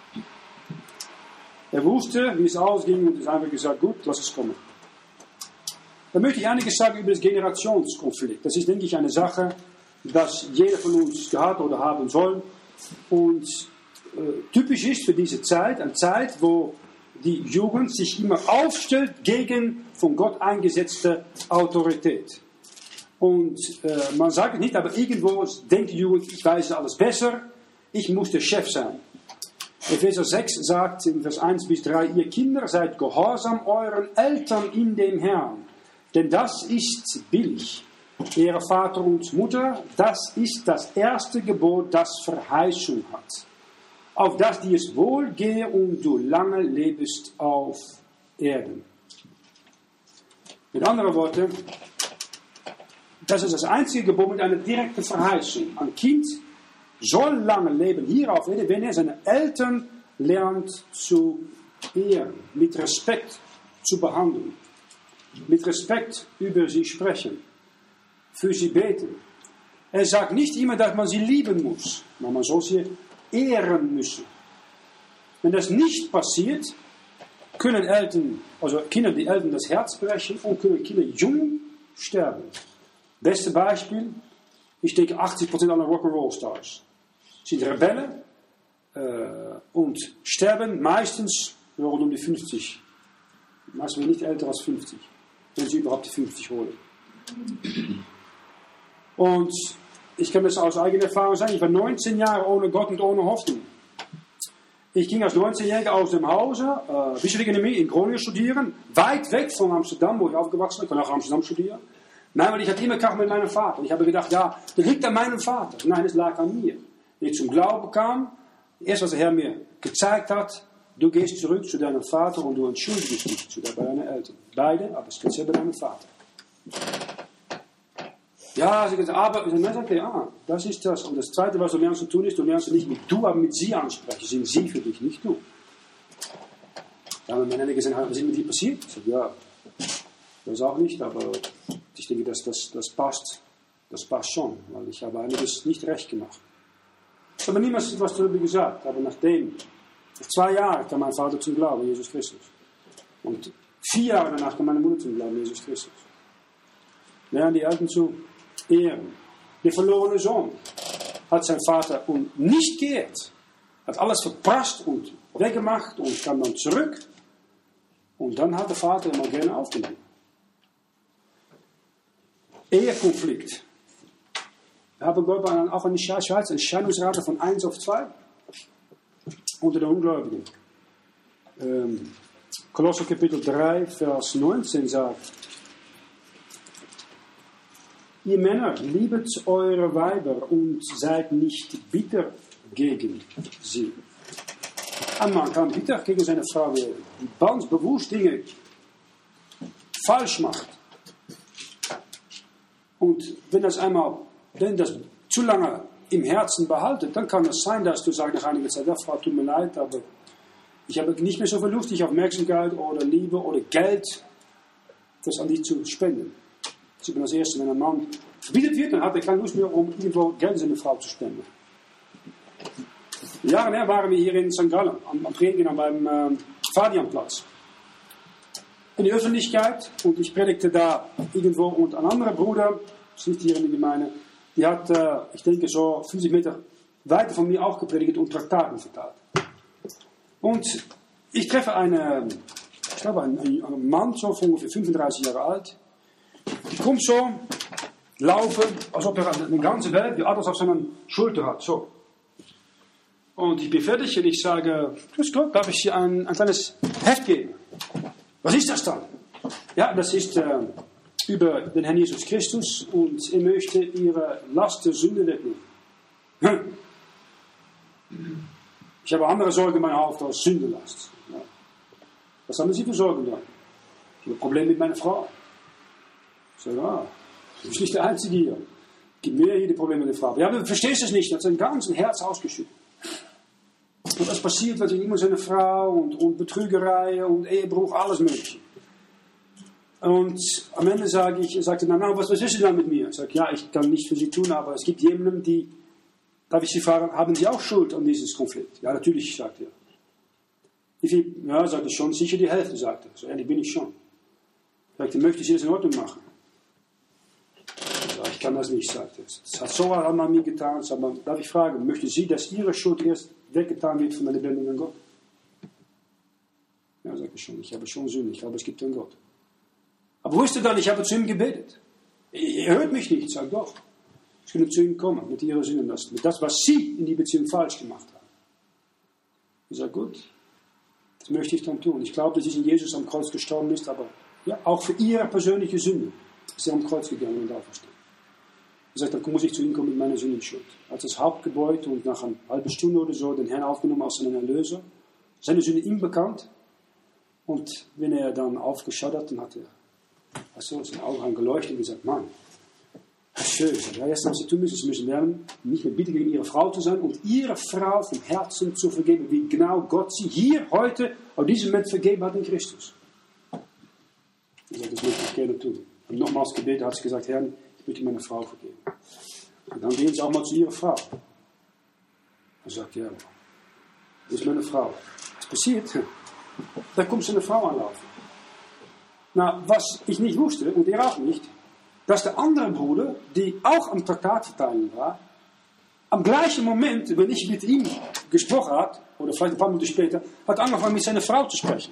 Er wusste, wie es ausging und hat einfach gesagt, gut, lass es kommen. Dann möchte ich einiges sagen über das Generationskonflikt. Das ist, denke ich, eine Sache, dass jeder von uns gehabt oder haben soll. Und typisch ist für diese Zeit, eine Zeit, wo die Jugend sich immer aufstellt gegen von Gott eingesetzte Autorität. Und man sagt es nicht, aber irgendwo denkt die Jugend, ich weiß alles besser, ich muss der Chef sein. Epheser 6 sagt in Vers 1 bis 3, ihr Kinder seid gehorsam euren Eltern in dem Herrn, denn das ist billig. Ehre Vater und Mutter, das ist das erste Gebot, das Verheißung hat. Auf dass dir es wohl gehe und du lange lebst auf Erden. Mit anderen Worten, das ist das einzige Gebot mit einer direkten Verheißung. Ein Kind soll lange leben hier auf Erden, wenn er seine Eltern lernt zu ehren, mit Respekt zu behandeln, mit Respekt über sie sprechen, für sie beten. Er sagt nicht immer, dass man sie lieben muss, aber man soll sie ehren müssen. Wenn das nicht passiert, können Kinder die Eltern das Herz brechen und können Kinder jung sterben. Beste Beispiel, ich denke 80% aller Rock'n'Roll-Stars sind Rebellen und sterben meistens rund um die 50. Meistens nicht älter als 50, wenn sie überhaupt die 50 holen. Und ich kann das aus eigener Erfahrung sagen, ich war 19 Jahre ohne Gott und ohne Hoffnung. Ich ging als 19-Jähriger aus dem Hause, Wissenschaftsökonomie in Groningen studieren, weit weg von Amsterdam, wo ich aufgewachsen bin, ich kann auch Amsterdam studieren. Nein, weil ich hatte immer Krach mit meinem Vater. Ich habe gedacht, ja, das liegt an meinem Vater. Nein, es lag an mir. Wenn ich zum Glauben kam, erst was der Herr mir gezeigt hat, du gehst zurück zu deinem Vater und du entschuldigst dich bei deinen Eltern. Beide, aber speziell bei deinem Vater. Ja, sie gesagt, aber dann sagt er, das ist das. Und das Zweite, was du lernst zu tun, ist, du lernst nicht mit du, aber mit sie ansprechen. Sind sie für dich, nicht du. Da haben meine Eltern gesagt, was ist mit dir passiert? Ich sage, ja, das auch nicht, aber ich denke, das passt. Das passt schon, weil ich habe einiges nicht recht gemacht. Ich habe niemals etwas darüber gesagt, aber nach 2 Jahren kam mein Vater zum Glauben, Jesus Christus. Und 4 Jahre danach kam meine Mutter zum Glauben, Jesus Christus. Lernen die Eltern zu ehren. Der verlorene Sohn hat seinen Vater nicht geehrt. Hat alles verprasst und weggemacht und kam dann zurück. Und dann hat der Vater immer gerne aufgenommen. Ehekonflikt. Wir haben auch in der Schweiz eine Scheidungsrate von 1 auf 2 unter den Ungläubigen. Kolosser Kapitel 3, Vers 19 sagt: Ihr Männer, liebet eure Weiber und seid nicht bitter gegen sie. Ein Mann kann bitter gegen seine Frau werden, die ganz bewusst Dinge falsch macht. Und wenn das zu lange im Herzen behaltet, dann kann es sein, dass du sagst nach einiger Zeit: Ja, Frau, tut mir leid, aber ich habe nicht mehr so viel Lust, dich Aufmerksamkeit oder Liebe oder Geld das an dich zu spenden. Das ist immer das Erste, wenn ein Mann verbietet wird, dann hat er keine Lust mehr, um irgendwo Geld an seine Frau zu spenden. Jahre her waren wir hier in St. Gallen am Predigen beim Fadianplatz. In der Öffentlichkeit, und ich predigte da irgendwo, und ein anderer Bruder, das ist nicht hier in der Gemeinde, die hat, ich denke so 50 Meter weiter von mir auch gepredigt und Traktaten verteilt. Und ich treffe einen Mann, so von ungefähr 35 Jahre alt, die kommt so, laufen, als ob er eine ganze Welt, die alles auf seiner Schulter hat, so. Und ich bin fertig und ich sage: Grüß Gott, darf ich dir ein kleines Heft geben? Was ist das dann? Ja, das ist über den Herrn Jesus Christus und er möchte ihre Last der Sünde wegnehmen. Ich habe andere Sorgen in meinem Haupt als Sündenlast. Ja. Was haben Sie für Sorgen dann? Ich habe ein Problem mit meiner Frau. Ich sage: du bist nicht der Einzige hier. Es gibt mehr hier die Probleme mit der Frau. Ja, aber du verstehst es nicht. Er hat sein ganzes Herz ausgeschüttet. Und das passiert natürlich immer seine Frau und Betrügerei und Ehebruch, alles mögliche. Und am Ende sagte er: was ist denn dann mit mir? Ich sage: ja, ich kann nichts für Sie tun, aber es gibt jemanden, darf ich Sie fragen, haben Sie auch Schuld an dieses Konflikt? Ja, natürlich, sagt er. Wie viel? Ja, sagte ich schon, sicher die Hälfte, sagt er. So ehrlich bin ich schon. Sagte: möchte ich das in Ordnung machen? Ich kann das nicht, sagt er. Das hat so was an mir getan. Aber darf ich fragen, möchten Sie, dass Ihre Schuld erst weggetan wird von der lebendigen Gott? Ja, sagt er schon, ich habe schon Sünde, ich glaube, es gibt einen Gott. Aber wo ist er dann? Ich habe zu ihm gebetet. Er hört mich nicht, sagt: doch. Sie können zu ihm kommen mit ihrer Sündenlast, mit das, was Sie in die Beziehung falsch gemacht haben. Ich sage: gut, das möchte ich dann tun. Ich glaube, dass Jesus am Kreuz gestorben ist, aber ja, auch für Ihre persönliche Sünde ist er am Kreuz gegangen und auferstanden. Er sagt: dann muss ich zu ihm kommen mit meiner Sündenschuld. Er hat das Haupt gebeugt und nach einer halben Stunde oder so den Herrn aufgenommen als seinen Erlöser. Seine Sünde ihm bekannt. Und wenn er dann aufgeschaut hat, dann hat er seine Augen haben geleuchtet und gesagt: Mann, schön. Ja, erst was Sie tun müssen, Sie müssen lernen, nicht mehr bitter gegen Ihre Frau zu sein und Ihre Frau vom Herzen zu vergeben, wie genau Gott sie hier, heute, auf diesem Moment vergeben hat in Christus. Ich sage: das möchte ich gerne tun. Und nochmals gebeten hat sie gesagt: Herr, ich möchte meine Frau vergeben. Und dann gehen Sie auch mal zu Ihrer Frau. Er sagt: ja, das ist meine Frau. Was passiert? Da kommt seine Frau anlaufen. Na, was ich nicht wusste, und er auch nicht, dass der andere Bruder, die auch am Traktat verteilen war, am gleichen Moment, wenn ich mit ihm gesprochen habe, oder vielleicht ein paar Minuten später, hat angefangen mit seiner Frau zu sprechen.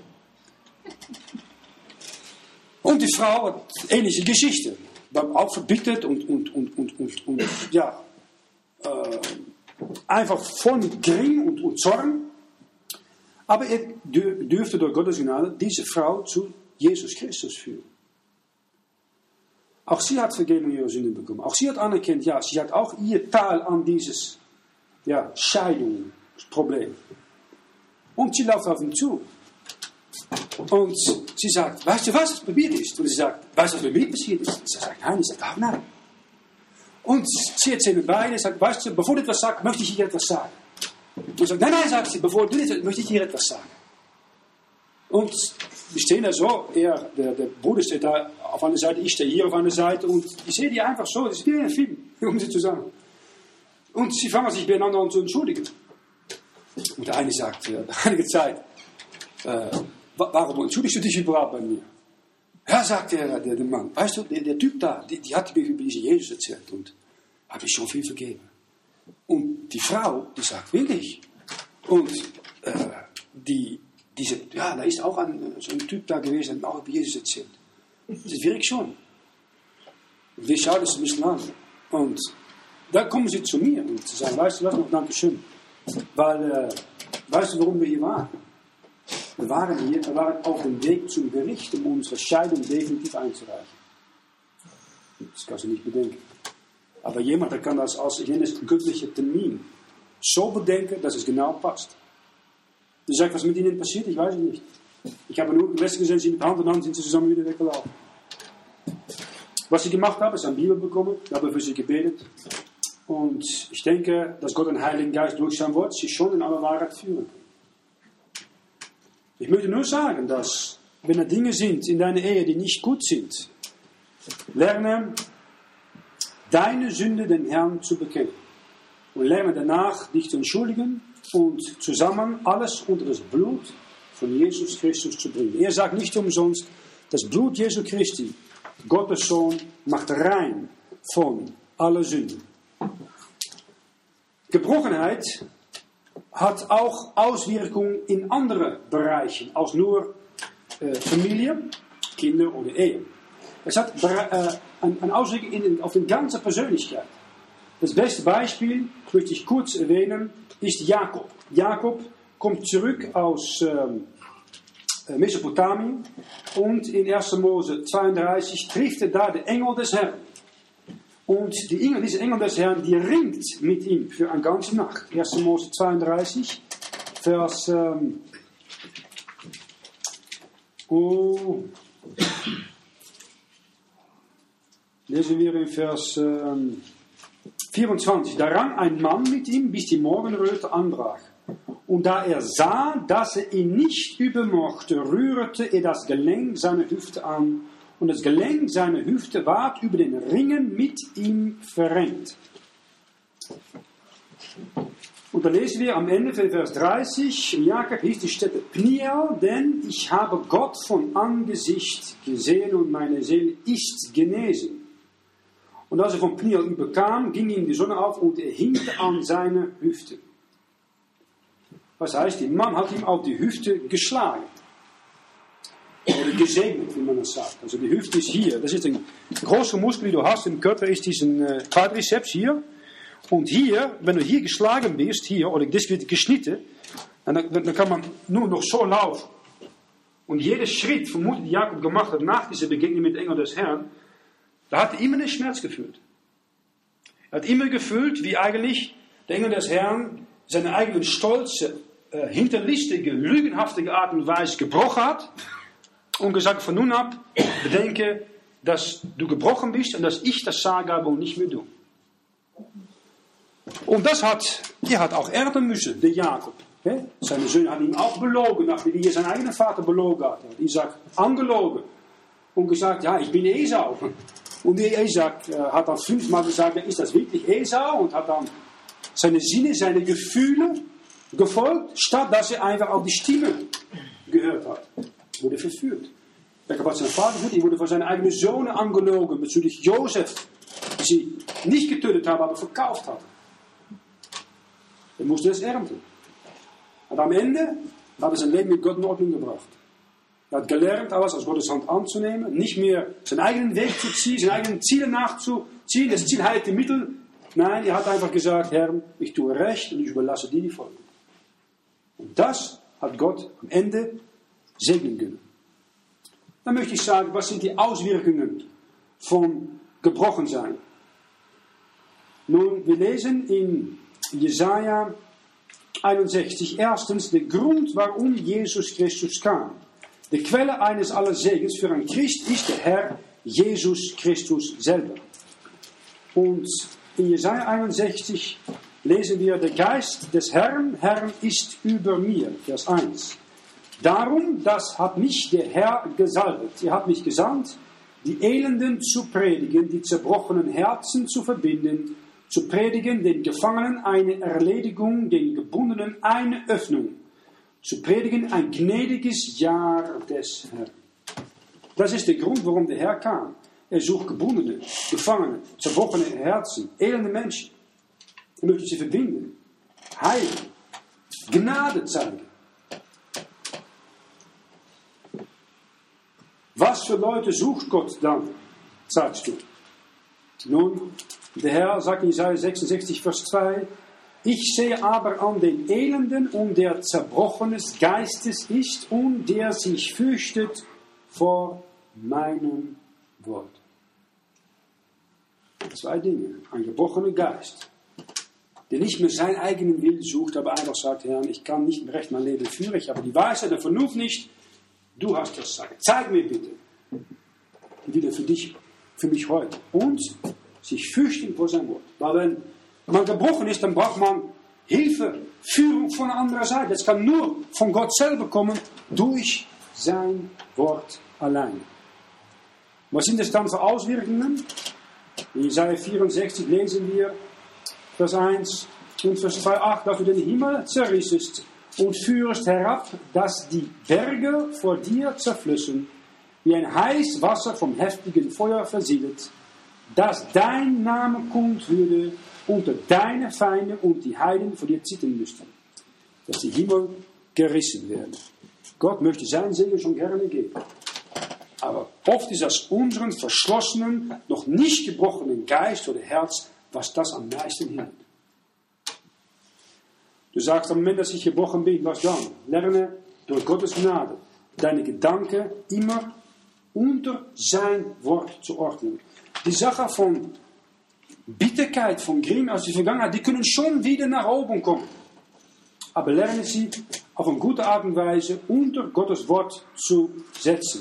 Und die Frau hat ähnliche Geschichte. War auch verbittert und ja, einfach voll mit Grimm und Zorn. Aber er dürfte durch Gottes Gnade diese Frau zu Jesus Christus führen. Auch sie hat Vergebung ihrer Sünden bekommen. Auch sie hat anerkannt, ja, sie hat auch ihr Teil an dieses Scheidungsproblem. Und sie läuft auf ihn zu. Und sie sagt: weißt du, was passiert ist? Und sie sagt: weißt du, was mit mir passiert ist? Sie sagt: nein. Ich sage: nein. Und sie erzählen beide, sagt: weißt du, bevor du etwas sagst, möchte ich dir etwas sagen. Und sie sagt: nein, sagt sie, bevor du etwas, möchte ich dir etwas sagen. Und wir stehen da so, der Bruder steht da auf einer Seite, ich stehe hier auf einer Seite und ich sehe die einfach so, das ist wie ein Film, um sie zusammen. Und sie fangen sich beieinander an zu entschuldigen. Und der eine sagt, nach einiger Zeit, warum entschuldigst du dich überhaupt bei mir? Ja, sagt der Mann, weißt du, der Typ da, die hat mir über diesen Jesus erzählt und habe ich schon viel vergeben. Und die Frau, die sagt, will ich. Und die sagt, ja, da ist auch so ein Typ da gewesen, der auch über Jesus erzählt. Das will ich schon. Und wir schauen das ein bisschen an. Und da kommen sie zu mir und sie sagen, weißt du was, noch Dankeschön. Weil, weißt du, warum wir hier waren? Wir waren auf dem Weg zum Gericht, um unsere Scheidung definitiv einzureichen. Das kannst du nicht bedenken. Aber jemand, der kann das als, ich nenne es göttliche Termin, so bedenken, dass es genau passt. Du sagst, was mit ihnen passiert, ich weiß es nicht. Ich habe nur gestern gesehen, sie mit Hand in Hand sind sie zusammen wieder weggelaufen. Was sie gemacht haben, ist eine Bibel bekommen, ich habe für sie gebetet. Und ich denke, dass Gott den Heiligen Geist durch sein Wort sie schon in aller Wahrheit führen. Ich möchte nur sagen, dass, wenn da Dinge sind in deiner Ehe, die nicht gut sind, lerne, deine Sünde dem Herrn zu bekennen. Und lerne danach, dich zu entschuldigen und zusammen alles unter das Blut von Jesus Christus zu bringen. Er sagt nicht umsonst, das Blut Jesu Christi, Gottes Sohn, macht rein von aller Sünden. Gebrochenheit hat auch Auswirkungen in andere Bereichen, als nur Familie, Kinder oder Ehe. Es hat eine Auswirkung auf die ganze Persönlichkeit. Das beste Beispiel, möchte ich kurz erwähnen, ist Jakob. Jakob kommt zurück aus Mesopotamien und in 1. Mose 32 trifft er da den Engel des Herrn. Und diese Engel des Herrn, die ringt mit ihm für eine ganze Nacht. 1. Mose 32, Vers... lesen wir in Vers 24. Da rang ein Mann mit ihm, bis die Morgenröte anbrach. Und da er sah, dass er ihn nicht übermochte, rührte er das Gelenk seiner Hüfte an. Und das Gelenk seiner Hüfte ward über den Ringen mit ihm verrenkt. Und da lesen wir am Ende von Vers 30, Jakob hieß die Stätte Pniel, denn ich habe Gott von Angesicht gesehen und meine Seele ist genesen. Und als er von Pniel überkam, ging ihm die Sonne auf und er hinkte an seine Hüfte. Was heißt, der Mann hat ihm auf die Hüfte geschlagen. Oder gesegnet, wie man das sagt. Also die Hüfte ist hier. Das ist ein großer Muskel, den du hast im Körper, ist diesen Quadriceps hier. Und hier, wenn du hier geschlagen bist, hier, oder das wird geschnitten, dann kann man nur noch so laufen. Und jeder Schritt, vermutlich, die Jakob gemacht hat, nach dieser Begegnung mit dem Engel des Herrn, da hat er immer einen Schmerz gefühlt. Er hat immer gefühlt, wie eigentlich der Engel des Herrn seine eigene stolze, hinterlistige, lügenhafte Art und Weise gebrochen hat und gesagt, von nun ab, bedenke, dass du gebrochen bist und dass ich das Sagen habe und nicht mehr du. Und er hat auch ernten müssen, der Jakob. Seine Söhne haben ihn auch belogen, nachdem er seinen eigenen Vater belogen hat. Er hat Isaac angelogen und gesagt, ja, ich bin Esau. Und der Isaac hat dann 5-mal gesagt, ist das wirklich Esau? Und hat dann seine Sinne, seine Gefühle gefolgt, statt dass er einfach auf die Stimme gehört hat. Wurde verführt. Jakob hat seinen Vater verführt, er wurde von seinen eigenen Söhnen angelogen, bezüglich Josef, die sie nicht getötet haben, aber verkauft hatten. Er musste es ernten. Und am Ende hat er sein Leben mit Gott in Ordnung gebracht. Er hat gelernt, alles aus Gottes Hand anzunehmen, nicht mehr seinen eigenen Weg zu ziehen, seine eigenen Ziele nachzuziehen, das Ziel heiligt die Mittel. Nein, er hat einfach gesagt, Herr, ich tue recht und ich überlasse dir die Folgen. Und das hat Gott am Ende segnen können. Dann möchte ich sagen, was sind die Auswirkungen von Gebrochensein? Nun, wir lesen in Jesaja 61 erstens der Grund, warum Jesus Christus kam. Die Quelle eines aller Segens für einen Christ ist der Herr Jesus Christus selber. Und in Jesaja 61 lesen wir, der Geist des Herrn ist über mir, Vers 1. Darum, das hat mich der Herr gesalbt. Er hat mich gesandt, die Elenden zu predigen, die zerbrochenen Herzen zu verbinden, zu predigen, den Gefangenen eine Erledigung, den Gebundenen eine Öffnung, zu predigen ein gnädiges Jahr des Herrn. Das ist der Grund, warum der Herr kam. Er sucht Gebundene, Gefangene, zerbrochene Herzen, elende Menschen. Er möchte sie verbinden, heilen, Gnade zeigen. Was für Leute sucht Gott dann, sagst du? Nun, der Herr sagt in Jesaja 66, Vers 2, ich sehe aber an den Elenden und der zerbrochenes Geistes ist und der sich fürchtet vor meinem Wort. Zwei Dinge. Ein gebrochener Geist, der nicht mehr seinen eigenen Willen sucht, aber einfach sagt, Herr, ich kann nicht mehr recht mein Leben führen, ich habe die Weisheit der Vernunft nicht, du hast das Sagen. Zeig mir bitte die Wille für mich heute. Und sich fürchten vor sein Wort. Weil wenn man gebrochen ist, dann braucht man Hilfe, Führung von anderer Seite. Das kann nur von Gott selber kommen, durch sein Wort allein. Was sind das dann für Auswirkungen? In Jesaja 64 lesen wir Vers 1 und Vers 2, ach, dass du den Himmel zerrissest und führst herab, dass die Berge vor dir zerflössen, wie ein heißes Wasser vom heftigen Feuer versiedet, dass dein Name kund würde unter deine Feinde und die Heiden vor dir zittern müssten, dass die Himmel gerissen werden. Gott möchte sein Segen schon gerne geben. Aber oft ist das unseren verschlossenen, noch nicht gebrochenen Geist oder Herz, was das am meisten hindert. Du sagst am Moment, dass ich gebrochen bin, was dann? Lerne durch Gottes Gnade deine Gedanken immer unter sein Wort zu ordnen. Die Sache von Bitterkeit, von Grimm aus der Vergangenheit, die können schon wieder nach oben kommen. Aber lerne sie auf eine gute Art und Weise unter Gottes Wort zu setzen.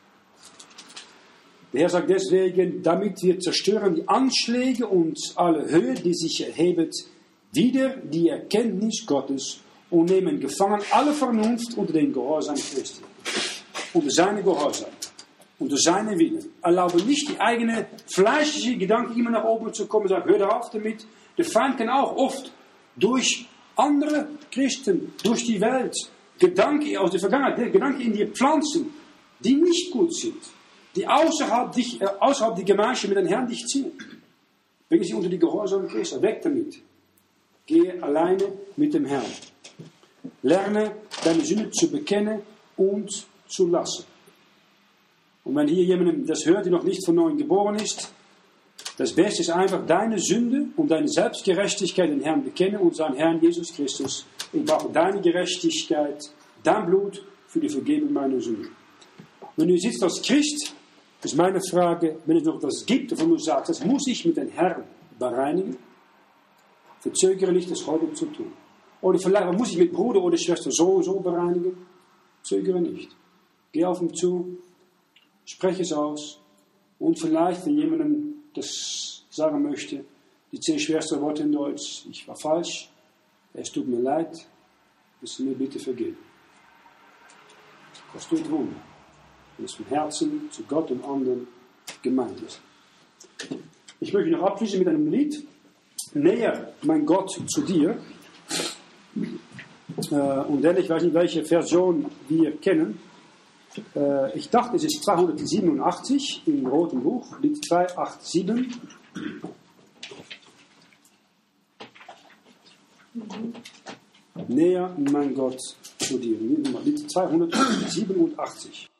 Der Herr sagt deswegen, damit wir zerstören die Anschläge und alle Höhe, die sich erhebt, wieder die Erkenntnis Gottes und nehmen gefangen alle Vernunft unter den Gehorsam Christi. Unter seine Gehorsam. Unter seinen Willen. Erlaube nicht die eigene fleischliche Gedanken immer nach oben zu kommen und sagen, hör darauf damit. Der Feind kann auch oft durch andere Christen, durch die Welt, Gedanken aus der Vergangenheit, Gedanken in dir pflanzen, die nicht gut sind, die außerhalb der Gemeinschaft mit dem Herrn dich ziehen. Bringe sie unter die Gehorsam Christi. Weg damit. Gehe alleine mit dem Herrn. Lerne deine Sünde zu bekennen und zu lassen. Und wenn hier jemand das hört, der noch nicht von neuem geboren ist, das Beste ist einfach deine Sünde und deine Selbstgerechtigkeit den Herrn bekennen und sagen, Herrn Jesus Christus, ich brauche deine Gerechtigkeit, dein Blut für die Vergebung meiner Sünde. Wenn du sitzt als Christ, ist meine Frage, wenn es noch etwas gibt, wovon du sagst, das muss ich mit dem Herrn bereinigen, verzögere nicht, das heute zu tun. Oder vielleicht muss ich mit Bruder oder Schwester so bereinigen, zögere nicht. Geh auf ihn zu, spreche es aus und vielleicht, wenn jemandem das sagen möchte, die 10 schwersten Worte in Deutsch, ich war falsch, es tut mir leid, willst du mir bitte vergeben. Das tut Wunder, wenn es von Herzen zu Gott und anderen gemeint ist. Ich möchte noch abschließen mit einem Lied, Näher, mein Gott, zu dir. Und ich weiß nicht, welche Version wir kennen. Ich dachte, es ist 287 im Roten Buch, Lied 287. Näher, mein Gott, zu dir. Lied 287.